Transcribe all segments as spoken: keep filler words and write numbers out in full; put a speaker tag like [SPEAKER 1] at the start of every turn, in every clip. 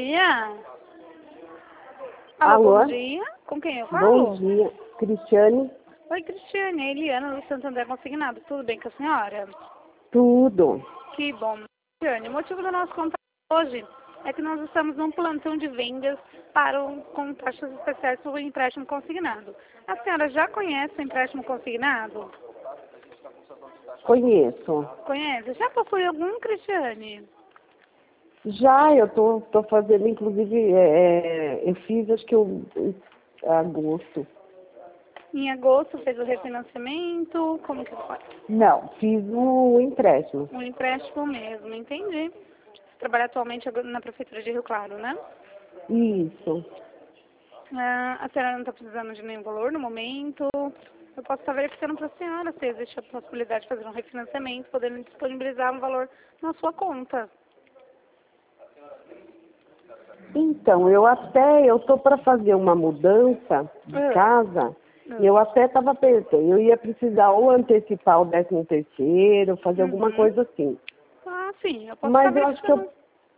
[SPEAKER 1] dia. Alô,
[SPEAKER 2] Alô?
[SPEAKER 1] bom dia. Com quem eu falo?
[SPEAKER 2] Bom dia, Cristiane.
[SPEAKER 1] Oi, Cristiane. É Eliana do Santander Consignado. Tudo bem com a senhora?
[SPEAKER 2] Tudo.
[SPEAKER 1] Que bom. Cristiane, o motivo do nosso contato hoje é que nós estamos num plantão de vendas para o, com taxas especiais sobre o empréstimo consignado. A senhora já conhece o empréstimo consignado?
[SPEAKER 2] Conheço.
[SPEAKER 1] Conhece? Já possui algum, Cristiane?
[SPEAKER 2] Já, eu tô, tô fazendo, inclusive, é, é, eu fiz, acho que eu, em agosto.
[SPEAKER 1] Em agosto fez o refinanciamento? Como que foi?
[SPEAKER 2] Não, fiz o empréstimo.
[SPEAKER 1] Um empréstimo mesmo, entendi. Você trabalha atualmente na Prefeitura de Rio Claro, né?
[SPEAKER 2] Isso.
[SPEAKER 1] Ah, a senhora não está precisando de nenhum valor no momento. Eu posso estar verificando para a senhora se existe a possibilidade de fazer um refinanciamento, podendo disponibilizar um valor na sua conta.
[SPEAKER 2] Então, eu até, eu tô para fazer uma mudança de
[SPEAKER 1] Ah,
[SPEAKER 2] casa,
[SPEAKER 1] ah.
[SPEAKER 2] e eu até estava pensando, eu ia precisar ou antecipar o décimo terceiro, fazer alguma
[SPEAKER 1] Uhum.
[SPEAKER 2] coisa assim.
[SPEAKER 1] Ah, sim, eu posso
[SPEAKER 2] Mas
[SPEAKER 1] estar
[SPEAKER 2] eu acho que eu,
[SPEAKER 1] verificando.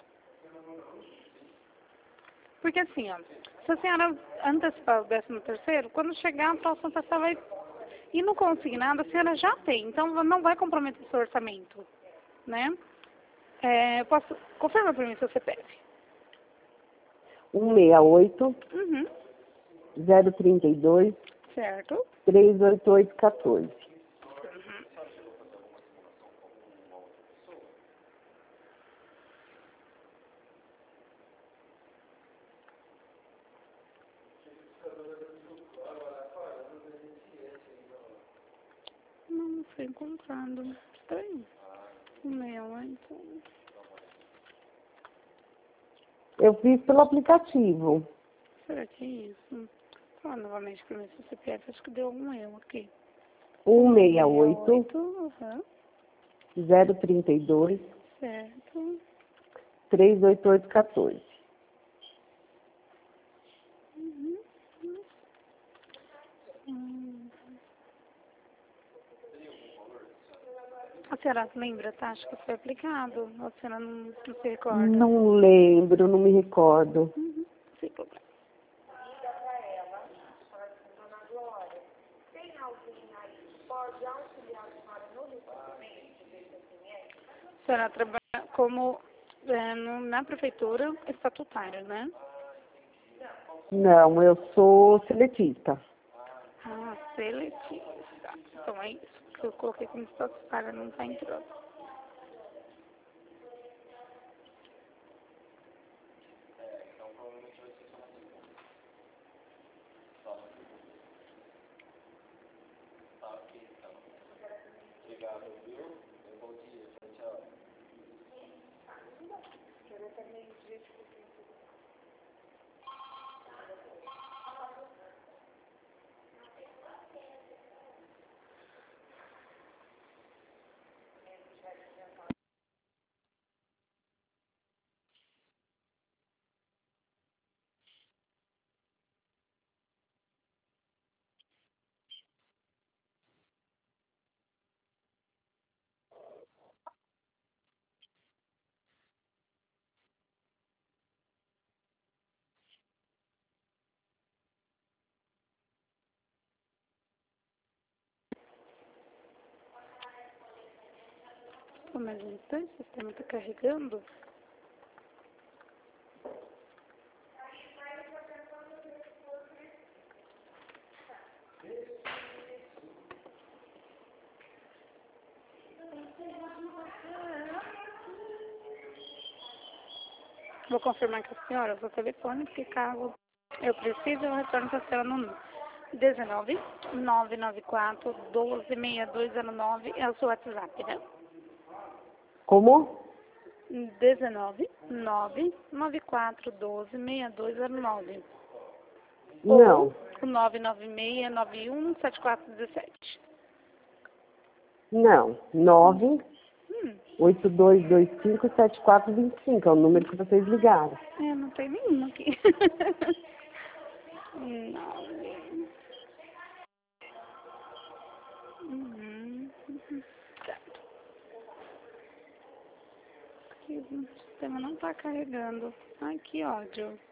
[SPEAKER 1] Porque assim, ó, se a senhora antecipar o décimo terceiro, quando chegar a próxima pessoa vai ir no consignado, a senhora já tem, então não vai comprometer o seu orçamento, né? É, eu posso, confirma para mim seu C P F.
[SPEAKER 2] um seis oito,
[SPEAKER 1] Uhum,
[SPEAKER 2] zero trinta e dois,
[SPEAKER 1] certo.
[SPEAKER 2] três oito oito um quatro.
[SPEAKER 1] Não estou encontrando. Estranho. O meu, então.
[SPEAKER 2] Eu fiz pelo aplicativo.
[SPEAKER 1] Será que é isso? Fala novamente para mim seu C P F, acho que deu algum erro aqui.
[SPEAKER 2] um seis oito,
[SPEAKER 1] Aham,
[SPEAKER 2] zero trinta e dois,
[SPEAKER 1] certo.
[SPEAKER 2] três oito oito um quatro.
[SPEAKER 1] Uhum. Hum. A senhora lembra a taxa que foi aplicado? Ou a senhora não, não se recorda?
[SPEAKER 2] Não lembro, não me recordo.
[SPEAKER 1] Uhum. Sem problema. A senhora trabalha como é, no- na prefeitura estatutária, né?
[SPEAKER 2] Não, eu sou seletista.
[SPEAKER 1] Ah, seletista. Então é isso que eu coloquei como estatutária, não está entrando. Só mais um instante, o sistema está carregando. Vou confirmar com a senhora o seu telefone, porque caso eu precise, eu retorno para a senhora no número dezenove, nove nove quatro, doze, seis dois zero nove, é o seu WhatsApp, né?
[SPEAKER 2] Como?
[SPEAKER 1] dezenove, nove nove quatro, doze, seis dois zero nove. Ou
[SPEAKER 2] Não,
[SPEAKER 1] o nove nove seis, nove um, sete quatro um sete.
[SPEAKER 2] não. Nove
[SPEAKER 1] Hum,
[SPEAKER 2] oito dois dois cinco sete quatro dois cinco é o número que vocês ligaram.
[SPEAKER 1] é, não tem nenhum aqui. Nove. Uhum. Uhum. Certo. E o sistema não está carregando. Ai, que ódio.